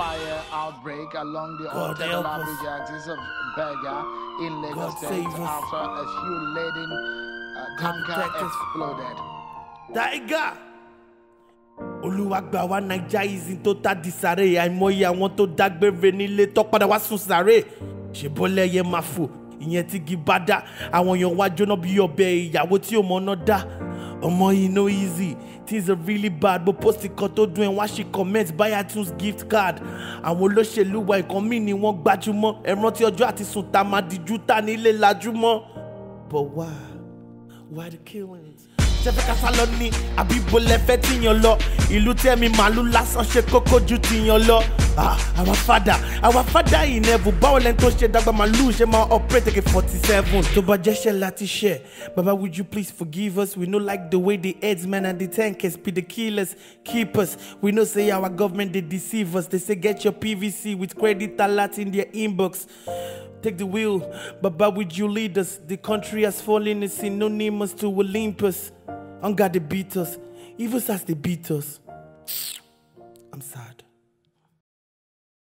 fire outbreak along the Otedola Bridge axis of Berger in Lagos State after a fuel-laden tanker exploded. Tiger! Olúwàgbà wa Naija is in total disarray. Àìmọye àwọn tó dágbére nílé tó padà wá sùn sáré. Ṣèbọ́lẹ́yẹ máa fò, ìyẹn tí igi bá dá. Àwọn èèyàn wá jóná bí ọbẹ̀ ìyàwó tí ò mọ̀nà dá. Ọmọ yìí no easy, things are really bad. But post kan tó dùn ẹ̀ wá ṣe comment buy iTunes gift card. Àwọn olóṣèlú wa ìkan mí ni wọ́n gbájúmọ́. Ẹ rántí ọjọ́ àti sùn tá máa dijú tá nílé lajúmọ́. But why the killings? Ṣẹ́fẹ́ ká sálọ ní àbíbo lẹ́fẹ́ tíyan lọ. Ìlú tẹ́mi màálù lásán ṣe kókó ju tíyan lọ. Our father in heaven. Báwo lẹ́ni tó ṣe dàgbà màálù ṣe máa operate like 47. Tó bá jẹ́ṣẹ́ láti ṣe. Baba, would you please forgive us? We no like the way the headsmen and the tankers be the killers, keepers. We know say our government they deceive us. They say get your PVC with credit alert in their inbox. Take the wheel, Baba, would you lead us? The country has fallen, is synonymous to Olympus. Hunger they beat us, even as they beat us. I'm sad.